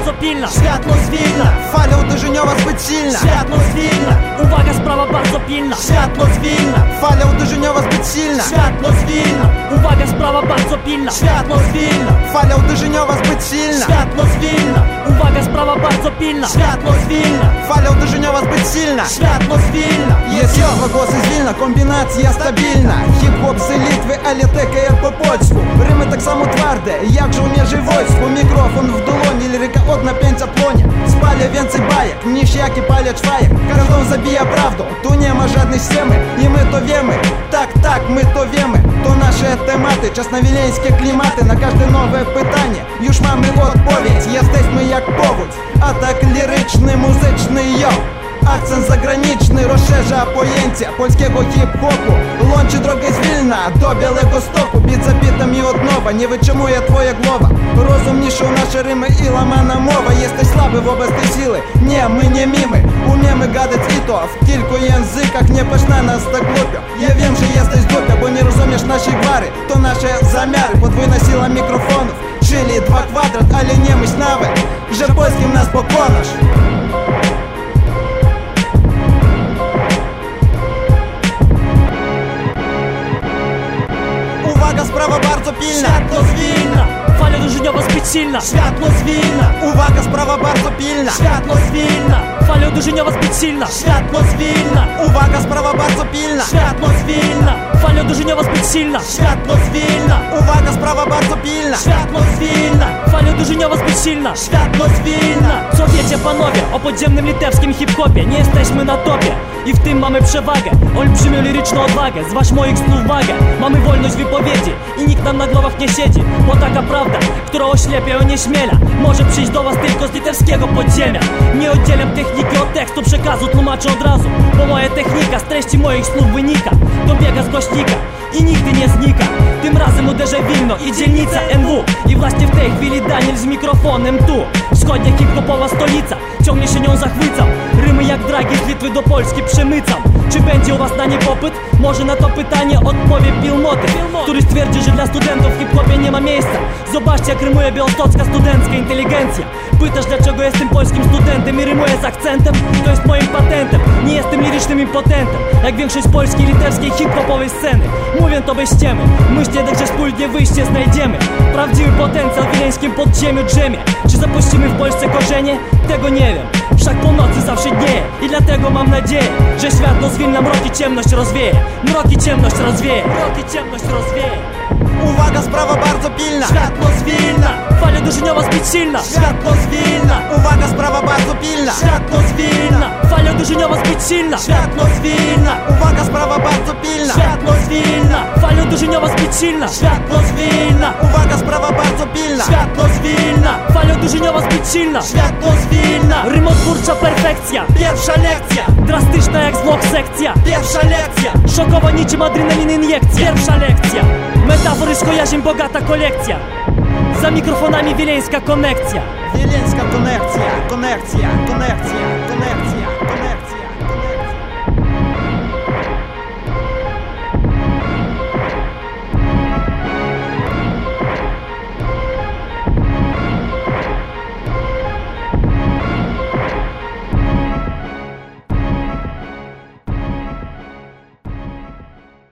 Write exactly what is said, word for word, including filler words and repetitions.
bardzo pilna. Światło zwilna, fala uderzeniowa zbyt silna. Światło zwilna, uwaga, sprawa bardzo pilna. Światło zwilna, fala uderzeniowa zbyt silna. Światło zwilna, uwaga, sprawa bardzo pilna. Światło zwilna, fala uderzeniowa zbyt silna. Światło zwilna, uwaga, sprawa bardzo pilna. Światło zwilna, fala uderzeniowa zbyt silna. Światło zwilna. Jest його, głosy zwilna, kombinacja stabilna. Hip-hop z Litwy, ale tekає по польську. Рими так само twarde, jak żołnierzy wojsku. Mikrofon w dłoni, liryka od napięcia płonie. Spalę więcej bajek, niż jaki palacz fajek. Każdą zabija prawdą, tu nie ma żadnej ściemy. I my to wiemy, tak, tak, my to wiemy. To nasze tematy, czas na wileńskie klimaty. Na każde nowe pytanie już mamy odpowiedź. Jesteśmy jak powódź, atak liryczny, muzyczny, yo. Akcent zagraniczny rozszerza pojęcie polskiego hip-hopu. Łączy drogę zwilna do Białego Stoku. Bit za bitem i od nowa, nie wytrzymuje twoja głowa. Rozum niszczą nasze rymy i łamana mowa. Jesteś słaby wobec tej siły, nie, my nie mimy. Umiemy gadać i to w kilku językach. Nie patrz na nas tak głupio. Ja wiem, że jesteś głupia, bo nie rozumiesz naszej gwary. To nasze zamiary, podwójna siła mikrofonów. Czyli dwa kwadrat, ale nie myśl nawet, że polskim nas pokonasz. Uwaga, sprawa bardzo pilna. Światło zwilna, fala uderzeniowa zbyt silna. Światło zwilna, uwaga, sprawa bardzo pilna. Światło zwilna, fala uderzeniowa zbyt silna. Światło zwilna, uwaga, sprawa bardzo pilna. Światło zwilna, fala uderzeniowa zbyt silna. Światło zwilna, uwaga, sprawa bardzo pilna. Światło zwilna, fala uderzeniowa zbyt silna. Światło zwilna. Co wiecie panowie o podziemnym litewskim hip-hopie? Nie jesteśmy na topie i w tym mamy przewagę. Olbrzymią liryczną odwagę, zważ moich snów wagę. Mamy wolność wypowiedzi i nikt nam na głowach nie siedzi. Bo taka prawda, która oślepia i onieśmiela, może przyjść do was tylko z litewskiego podziemia. Nie oddzielam techniki od tekstu, przekazu tłumaczę od razu. Bo moja technika z treści moich snów wynika. Dobiega z głośnika i nigdy nie znika. Tym razem uderzę Wilno i dzielnica N W. I właśnie w tej chwili Daniel z mikrofonem tu. Wschodnia hip-hopowa stolica, ciągnie się nią zachwycam. Rymy jak dragi z Litwy do Polski przemycam. Czy będzie u was na nie popyt? Może na to pytanie odpowie Bill Moty, który stwierdzi, że dla studentów w hip-hopie nie ma miejsca. Zobaczcie, jak rymuje białostocka studencka inteligencja. Pytasz, dlaczego jestem polskim studentem i rymuję z akcentem? To jest moim patentem, nie jestem lirycznym impotentem. Jak większość polskiej, litewskiej, hip-hopowej sceny. Mówię to bez ściemy, myślę tak, że wspólnie wyjście znajdziemy. Prawdziwy potencjał w wileńskim podziemiu drzemie. Czy zapuścimy w Polsce korzenie? Tego nie wiem. Wszak po nocy zawsze dnieje i dlatego mam nadzieję, że światło zwilna mroki ciemność rozwieje. Mroki ciemność rozwieje, mroki ciemność rozwieje. Uwaga, sprawa bardzo pilna. Światło zwilna, fala uderzeniowa zbyt silna. Światło zwilna, uwaga, sprawa bardzo pilna. Światło zwilna, fala uderzeniowa zbyt silna. Światło zwilna, uwaga, sprawa bardzo pilna. Światło zwilna, fala uderzeniowa zbyt silna. Światło zwilna, uwaga, sprawa bardzo pilna. Światło zwilna, fala uderzeniowa zbyt silna. Światło zwilna, rymotwórcza perfekcja. Pierwsza lekcja, drastyczna jak zwłok sekcja. Pierwsza lekcja, szokowa niczym adrenalin injekcja. Pierwsza lekcja, metafory skojarzeń bogata kolekcja. Za mikrofonami wileńska konekcja. Wileńska konekcja, konekcja, konekcja.